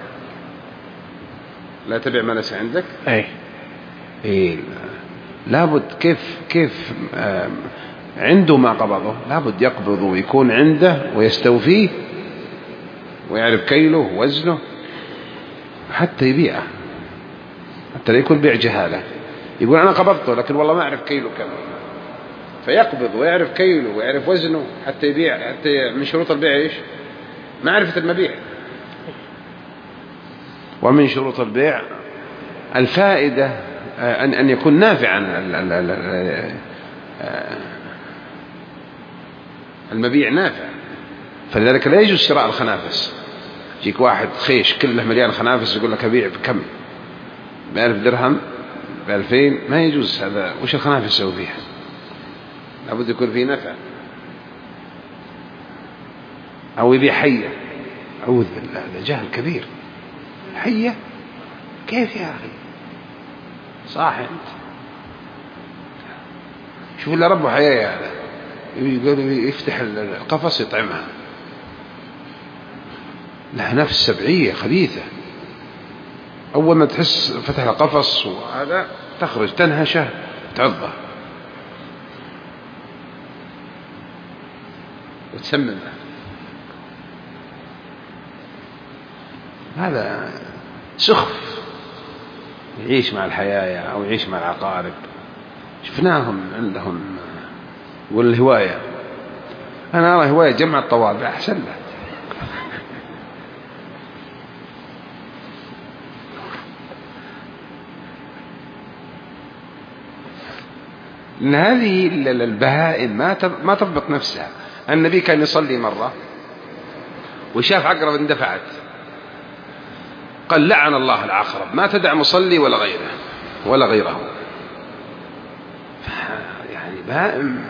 Speaker 1: لا تبيع ما ليس عندك.
Speaker 2: ايه
Speaker 1: ايه لابد كيف كيف آه عنده ما قبضه لابد يقبضه ويكون عنده ويستوفيه ويعرف كيله ووزنه حتى يبيعه، حتى لا يكون بيع جهالة. يقول أنا قبضته لكن والله ما أعرف كيله كم، فيقبض ويعرف كيله ويعرف وزنه حتى يبيع. حتى من شروط البيع إيش؟ معرفة المبيع. ومن شروط البيع الفائدة، أن أن يكون نافعا المبيع نافع. فلذلك لا يجوز شراء الخنافس. يجيك واحد خيش كله مليان خنافس يقول لك أبيع بكم؟ بألف درهم بألفين؟ ما يجوز هذا. وش الخنافس يسوي فيها؟ لابد يكون فيه نفع. أو يبيع حية، أعوذ بالله، هذا جهل كبير. حية كيف يا أخي؟ صح أنت شوف اللي ربه حياة هذا يقول يفتح القفص يطعمها، لها نفس سبعية خبيثة. أول ما تحس فتح القفص وهذا تخرج تنهشه تعضه وتسممه. هذا سخف. يعيش مع الحياة أو يعيش مع العقارب. شفناهم عندهم والهواية. أنا أرى هواية جمع الطوابع أحسن له. إن هذه البهائم ما ما تضبط نفسها. النبي كان يصلي مرة وشاف عقرب اندفعت، قال لعن الله العقرب ما تدع مصلي ولا غيره ولا غيره. يعني بهائم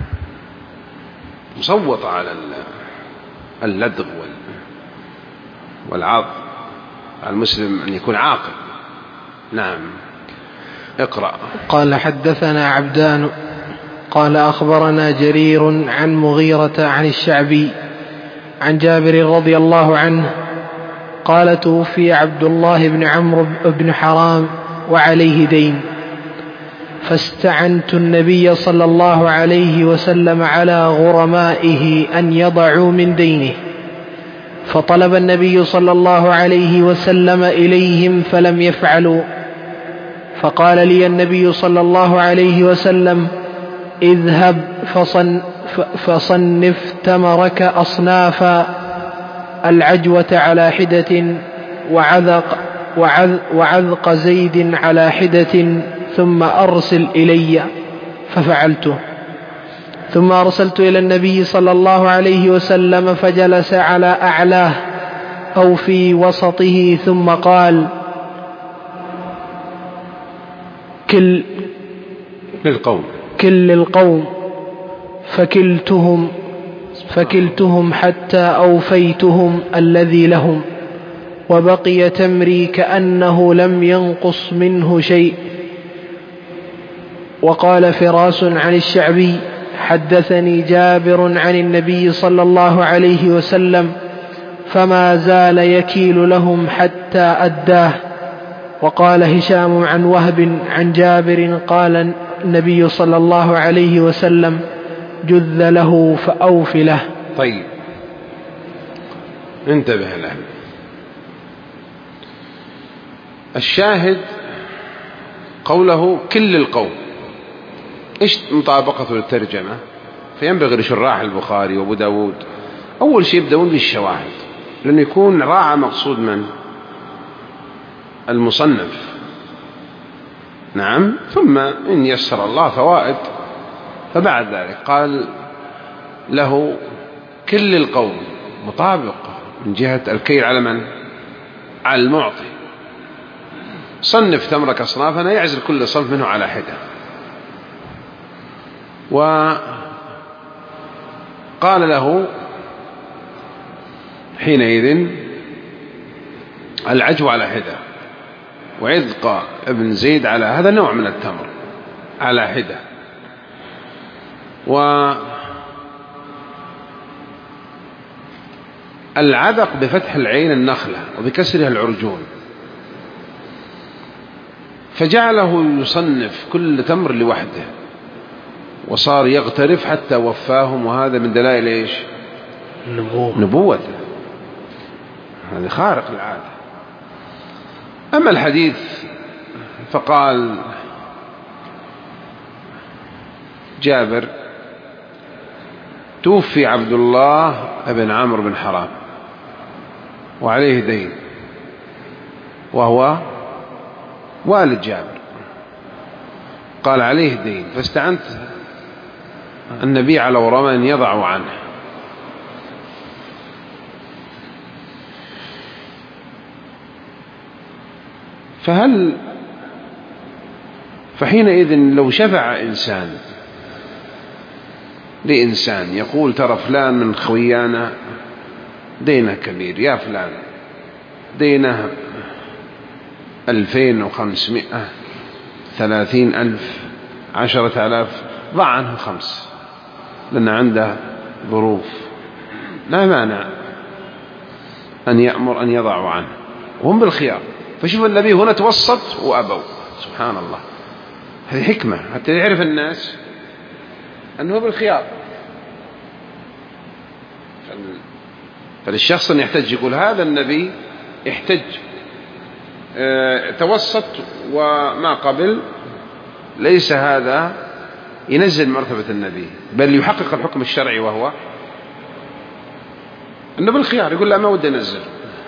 Speaker 1: مصوت على اللدغ والعض. المسلم أن يكون عاقل. نعم. اقرأ.
Speaker 2: قال حدثنا عبدان قال أخبرنا جرير عن مغيرة عن الشعبي عن جابر رضي الله عنه قال توفي عبد الله بن عمرو بن حرام وعليه دين، فاستعنت النبي صلى الله عليه وسلم على غرمائه أن يضعوا من دينه، فطلب النبي صلى الله عليه وسلم إليهم فلم يفعلوا، فقال لي النبي صلى الله عليه وسلم اذهب فصن فصنف تمرك أصنافا، العجوة على حدة وعذق, وعذق زيد على حدة، ثم أرسل إلي، ففعلته. ثم أرسلت إلى النبي صلى الله عليه وسلم فجلس على أعلاه أو في وسطه، ثم قال كل
Speaker 1: للقوم
Speaker 2: كل القوم فكلتهم فكلتهم حتى أوفيتهم الذي لهم، وبقي تمري كأنه لم ينقص منه شيء. وقال فراس عن الشعبي حدثني جابر عن النبي صلى الله عليه وسلم فما زال يكيل لهم حتى أداه. وقال هشام عن وهب عن جابر قال النبي صلى الله عليه وسلم جذ له فأوف له.
Speaker 1: طيب انتبه له. الشاهد قوله كل القوم، إيش مطابقته للترجمة؟ فينبغي لشراح البخاري وابو داود أول شيء يبدأون بالشواهد، لأنه يكون راعى مقصود من المصنف. نعم. ثم إن يسر الله فوائد. فبعد ذلك قال له كل القوم، مطابق من جهة الكيل على من؟ على المعطي. صنف تمرك أصنافنا، يعزل كل صنف منه على حدة. وقال له حينئذ العجو على حدة، وعذق ابن زيد على هذا نوع من التمر على حدة. والعذق بفتح العين النخلة وبكسرها العرجون، فجعله يصنف كل تمر لوحده وصار يغترف حتى وفاهم، وهذا من دلائل إيش؟ نبوته. هذا خارق العادة. أما الحديث فقال جابر: توفي عبد الله بن عمرو بن حرام وعليه دين، وهو والد جابر. قال: عليه دين، فاستعنت النبي على ورمى أن يضع عنه. فهل فحينئذ لو شفع إنسان لإنسان يقول: ترى فلان من خويانا دينه كبير، يا فلان دينه ألفين وخمسمائة، ثلاثين ألف، عشرة آلاف، ضع عنه خمس لأن عنده ظروف، لا مانع أن يأمر أن يضعوا عنه، وهم بالخيار. فشوف النبي هنا توسط وأبوا، سبحان الله. هذه حكمة حتى يعرف الناس أنه بالخيار. فللشخص أن يحتج يقول: هذا النبي يحتج اه توسط وما قبل، ليس هذا ينزل مرتبة النبي، بل يحقق الحكم الشرعي، وهو أنه بالخيار. يقول: لا، ما ودي أنزل.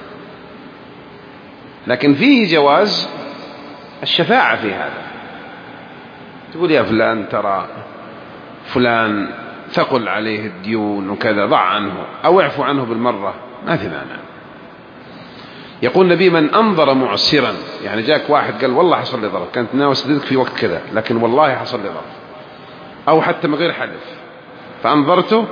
Speaker 1: لكن فيه جواز الشفاعة في هذا. تقول: يا فلان ترى فلان ثقل عليه الديون وكذا، ضع عنه أو اعفو عنه بالمرة، ما في مانع. يقول النبي: من أنظر معسرا، يعني جاك واحد قال: والله حصل لي ظرف، كانت ناوي أسددك في وقت كذا، لكن والله حصل لي ظرف، أو حتى من غير حلف، فأنظرته،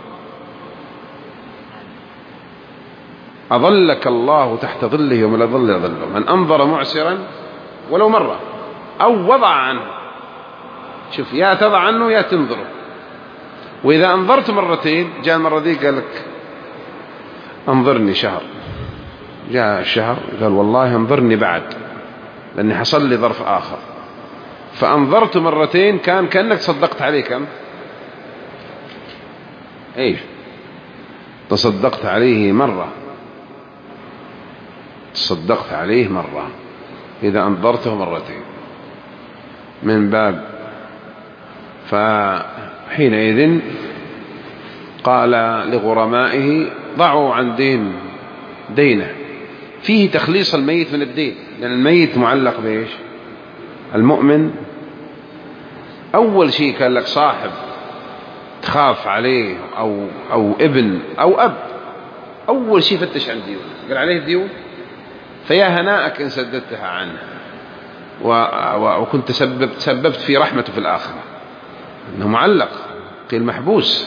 Speaker 1: أظلك الله تحت ظله يوم لا ظل ظله. من أنظر معسرا ولو مرة أو وضع عنه، شوف، يا تضع عنه يا تنظره. وإذا أنظرت مرتين، جاء المرة ذي قال لك: أنظرني شهر، جاء الشهر قال: والله أنظرني بعد، لأني حصل لي ظرف آخر، فأنظرت مرتين، كان كأنك تصدقت عليه. كم؟ إيش؟ تصدقت عليه مرة، تصدقت عليه مرة إذا أنظرته مرتين، من باب. فحينئذ قال لغرمائه: ضعوا عن دين دينه. فيه تخليص الميت من الدين، لأن الميت معلق بإيش؟ المؤمن. أول شيء كان لك صاحب تخاف عليه، أو, أو ابن أو أب، أول شيء فتش عن ديون، قال عليه ديون، فيا هناءك إن سددتها عنه، وكنت سببت, سببت في رحمته في الآخرة، أنه معلق، قيل محبوس.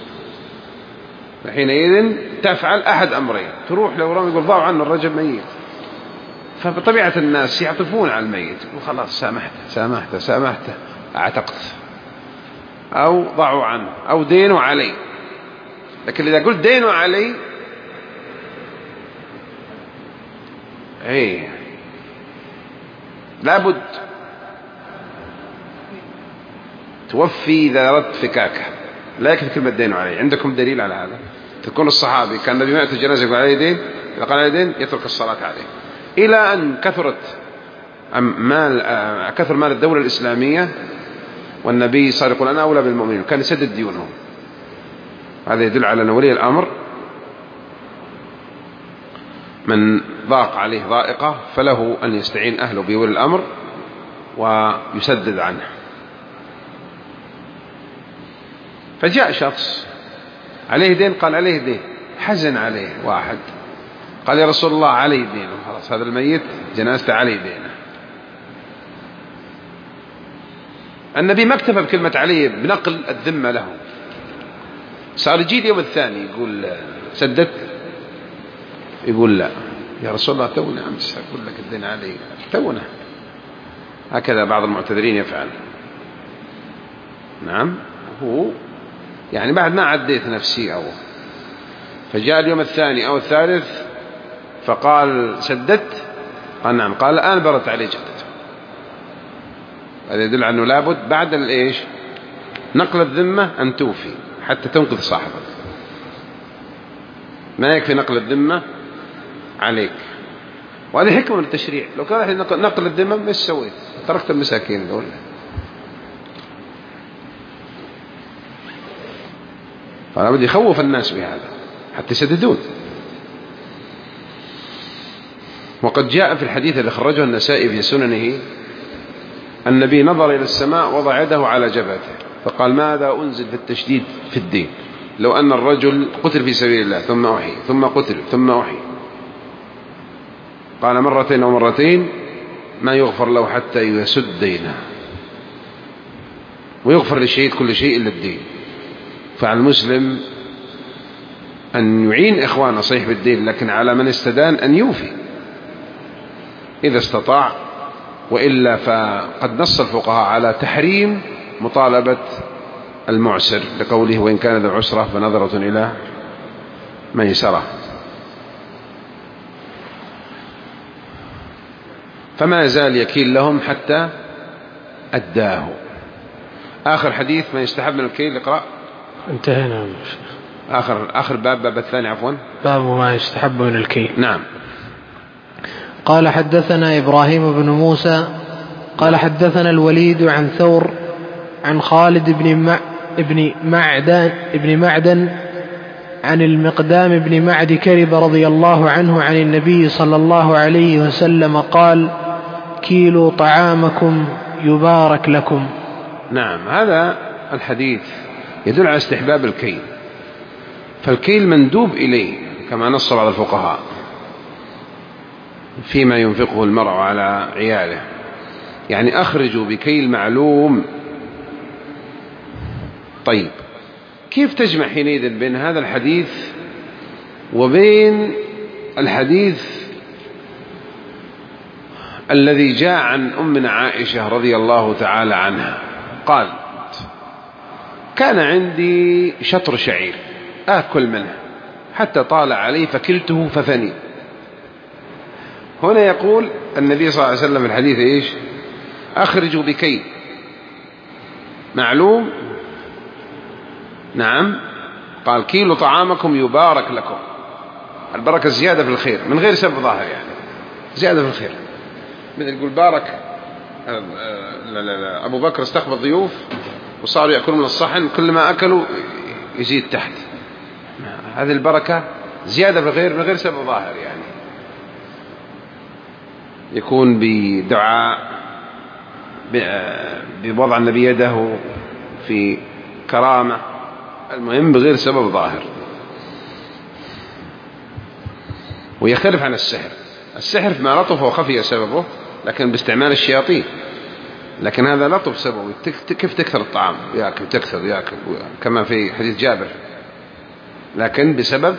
Speaker 1: فحينئذ تفعل أحد أمرين: تروح لو رمي يقول: ضعوا عنه، الرجل ميت. فبطبيعة الناس يعطفون على الميت، يقول: خلاص سامحته سامحته سامحته اعتقت، أو ضعوا عنه، أو دينه علي. لكن إذا قلت دينه علي، ايه لابد توفي إذا أردت فكاكه، لا يكفي كلمة دينه علي. عندكم دليل على هذا؟ تكون الصحابي كان النبي مات الجنازة يقول: عليه دين، إذا قال عليه دين يترك الصلاة عليه، إلى أن كثرت مال كثر مال الدولة الإسلامية، والنبي صار يقول: أنا أولى بالمؤمنين، كان يسدد ديونهم. هذا يدل على أن ولي الأمر من ضاق عليه ضائقة فله أن يستعين أهله بولي الأمر ويسدد عنه. فجاء شخص عليه دين، قال: عليه دين، حزن عليه واحد، قال: يا رسول الله عليه دين، خلاص هذا الميت جنازته عليه دينه. النبي ما اكتفى بكلمة عليه بنقل الذمة له، صار يجي اليوم الثاني يقول: سددت؟ يقول لا يا رسول الله تونا أمس أقول لك الدين علي تونا. هكذا بعض المعتذرين يفعل. نعم هو يعني بعد ما عديت نفسي أو فجاء اليوم الثاني أو الثالث فقال سددت؟ قال نعم. قال الآن برت عليه جدته. هذا يدل على أنه لابد بعد الإيش نقل الذمة أن توفي حتى تنقذ صاحبك. ما يكفي نقل الذمة عليك. وهذه حكمة من التشريع. لو كان نقل الذمة ما سويت تركت المساكين دول. فلا بد يخوف الناس بهذا حتى يسددون. وقد جاء في الحديث الذي خرجه النسائي في سننه النبي نظر إلى السماء وضع يده على جبهته فقال ماذا أنزل في التشديد في الدين؟ لو أن الرجل قتل في سبيل الله ثم أحيي ثم قتل ثم أحيي قال مرتين أو مرتين ما يغفر له حتى يسد دينه. ويغفر للشهيد كل شيء إلا الدين. فعلى المسلم أن يعين إخوانه صحيح بالدين لكن على من استدان أن يوفي إذا استطاع. وإلا فقد نص الفقهاء على تحريم مطالبة المعسر لقوله وإن كان ذو عسرة فنظرة إلى ميسرة. فما يزال يكيل لهم حتى أداه. آخر حديث ما يستحب من الكيل اقرأ.
Speaker 2: انتهينا.
Speaker 1: آخر آخر باب باب الثاني عفوا
Speaker 2: باب ما يستحب من الكيل.
Speaker 1: نعم.
Speaker 2: قال حدثنا إبراهيم بن موسى قال حدثنا الوليد عن ثور عن خالد بن مع ابن معدن ابن معدن عن المقدام بن معد كرب رضي الله عنه عن النبي صلى الله عليه وسلم قال كيلوا طعامكم يبارك لكم.
Speaker 1: نعم هذا الحديث يدل على استحباب الكيل. فالكيل مندوب إليه كما نص بعض الفقهاء فيما ينفقه المرء على عياله. يعني أخرجوا بكيل معلوم. طيب كيف تجمع حينئذ بين هذا الحديث وبين الحديث الذي جاء عن أمنا عائشة رضي الله تعالى عنها قالت كان عندي شطر شعير آكل منه حتى طال علي فكلته ففني. هنا يقول النبي صلى الله عليه وسلم في الحديث إيش أخرجوا بكيل معلوم. نعم قال كيلوا طعامكم يبارك لكم. البركة زيادة في الخير من غير سبب ظاهر يعني زيادة في الخير. مثل يقول بارك لا لا لا أبو بكر استقبل ضيوف وصاروا يأكلون من الصحن كل ما أكلوا يزيد تحت. هذه البركة زيادة في الخير من غير سبب ظاهر يعني يكون بدعاء بوضع النبي يده في كرامة المهم بغير سبب ظاهر. ويختلف عن السحر. السحر ما لطف وخفي سببه لكن باستعمال الشياطين. لكن هذا لطف سببه كيف تكثر الطعام يأكل تكثر يأكل كما في حديث جابر لكن بسبب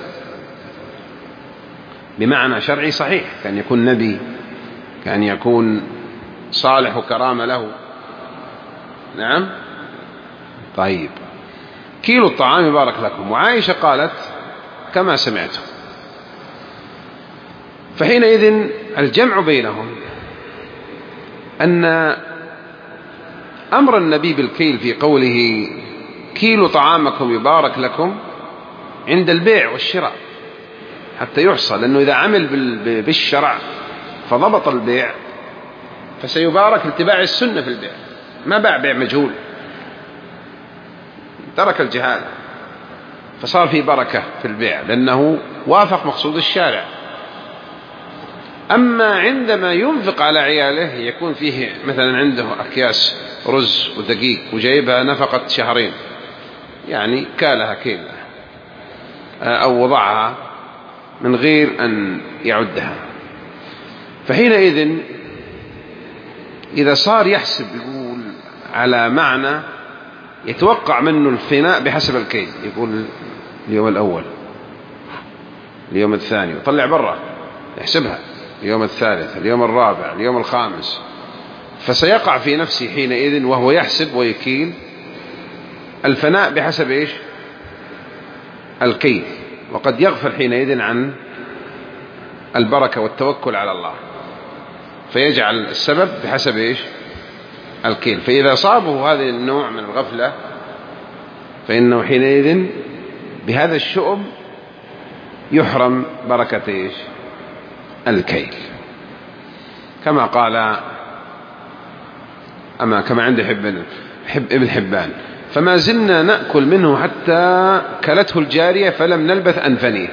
Speaker 1: بمعنى شرعي صحيح. كان يكون نبي كان يكون صالح وكرامة له. نعم. طيب كيلو الطعام يبارك لكم. وعائشة قالت كما سمعتم. فحينئذ الجمع بينهم أن أمر النبي بالكيل في قوله كيلو طعامكم يبارك لكم عند البيع والشراء حتى يحصل لأنه إذا عمل بالشرع فضبط البيع فسيبارك لاتباع السنة في البيع. ما باع بيع مجهول ترك الجهالة فصار في بركة في البيع لأنه وافق مقصود الشارع. أما عندما ينفق على عياله يكون فيه مثلا عنده أكياس رز ودقيق وجايبها نفقة شهرين يعني كالها كيلة أو وضعها من غير أن يعدها. فحينئذ إذا صار يحسب يقول على معنى يتوقع منه الفناء بحسب الكيل يقول اليوم الأول اليوم الثاني، وطلع برا يحسبها، اليوم الثالث، اليوم الرابع، اليوم الخامس، فسيقع في نفسه حينئذ وهو يحسب ويكيل الفناء بحسب إيش؟ الكيل، وقد يغفل حينئذ عن البركة والتوكل على الله، فيجعل السبب بحسب إيش؟ الكيل. فإذا صابه هذا النوع من الغفلة فإنه حينئذ بهذا الشؤم يحرم بركة إيش؟ الكيل، كما قال أما كما عند حب ابن حبان: فما زلنا نأكل منه حتى كلته الجارية فلم نلبث أن فنيه،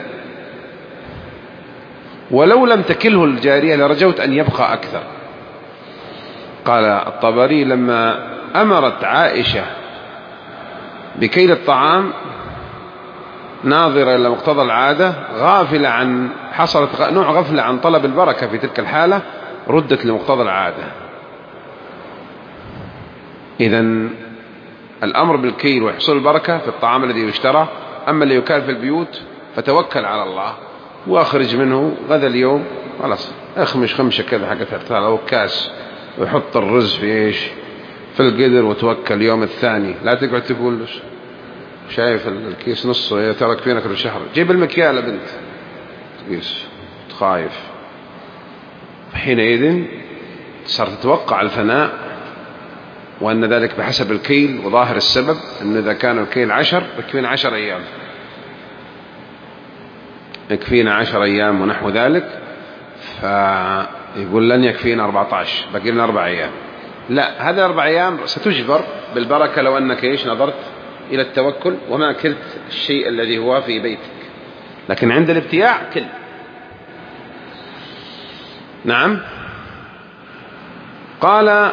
Speaker 1: ولو لم تكله الجارية لرجوت أن يبقى أكثر. قال الطبري: لما أمرت عائشة بكيل الطعام ناظرة إلى مقتضى العادة غافلة عن حصلت نوع غفلة عن طلب البركة في تلك الحالة، ردت لمقتضى العادة. إذن الأمر بالكيل ويحصل البركة في الطعام الذي يشترى. أما اللي يكال في البيوت فتوكل على الله وأخرج منه غدا اليوم، خلاص اخمش خمشة كذا حقت أو كاس ويحط الرز في إيش؟ في القدر، وتوكل يوم الثاني. لا تقعد تقول شايف الكيس نصه ترك فينا كل شهر، جيب المكيال يا بنت، كيس تخايف. حينئذ صار تتوقع الفناء، وأن ذلك بحسب الكيل، وظاهر السبب أن إذا كان الكيل عشر يكفينا عشر أيام، يكفينا عشر أيام ونحو ذلك، فيقول لن يكفينا أربعة عشر، باقي لنا أربع أيام. لا، هذه أربع أيام ستجبر بالبركة لو أنك إيش نظرت إلى التوكل وما كلت الشيء الذي هو في بيتك، لكن عند الابتياع كل. نعم. قال: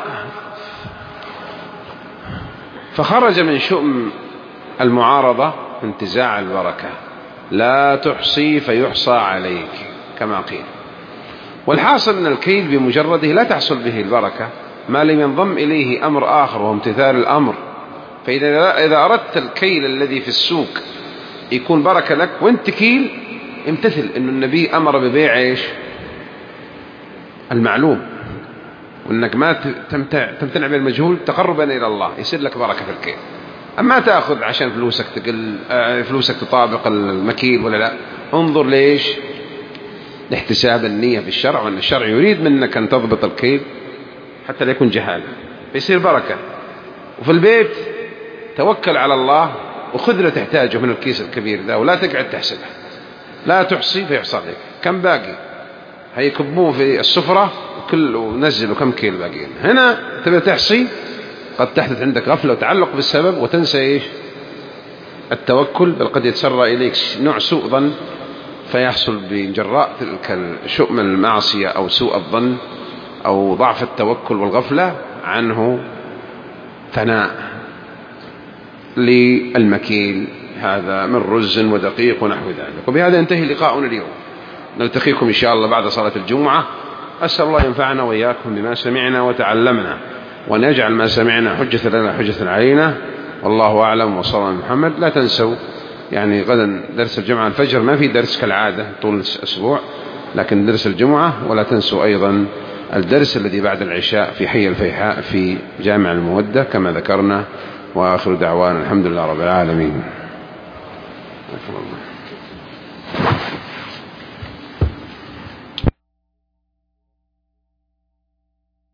Speaker 1: فخرج من شؤم المعارضة انتزاع البركة، لا تحصي فيحصى عليك كما قيل. والحاصل أن الكيل بمجرده لا تحصل به البركة ما لم ينضم إليه أمر آخر وهو امتثال الأمر. فإذا إذا أردت الكيل الذي في السوق يكون بركة لك وانت كيل، امتثل أن النبي أمر ببيع إيش؟ المعلوم، وأنك ما تمتنع بالمجهول تقربا إلى الله، يصير لك بركة في الكيل. أما تأخذ عشان فلوسك تقل، فلوسك تطابق المكيل ولا لا، انظر ليش؟ لاحتساب النية في الشرع، وأن الشرع يريد منك أن تضبط الكيل حتى لا يكون جهالة، فيصير بركة. وفي البيت توكل على الله وخذ له تحتاجه من الكيس الكبير ذا، ولا تقعد تحسبه، لا تحصي فيحصى لك. كم باقي؟ هيكبوه في السفرة وكل ونزلوا كم كيلو باقيين. هنا تبي تحصي قد تحدث عندك غفلة وتعلق بالسبب وتنسى إيش؟ التوكل، بل قد يتسرى إليك نوع سوء ظن فيحصل بجراء تلك شؤم المعصية أو سوء الظن أو ضعف التوكل والغفلة عنه ثناء للمكيل هذا من رز ودقيق ونحو ذلك. وبهذا ينتهي لقاؤنا اليوم، نلتقيكم إن شاء الله بعد صلاة الجمعة. أسأل الله ينفعنا وإياكم بما سمعنا وتعلمنا، وأن يجعل ما سمعنا حجة لنا حجة علينا، والله أعلم. وصلى الله على محمد. لا تنسوا يعني غدا درس الجمعة الفجر، ما في درس كالعادة طول الأسبوع، لكن درس الجمعة. ولا تنسوا أيضا الدرس الذي بعد العشاء في حي الفيحاء في جامع المودة كما ذكرنا. وآخر دعوانا الحمد لله رب العالمين.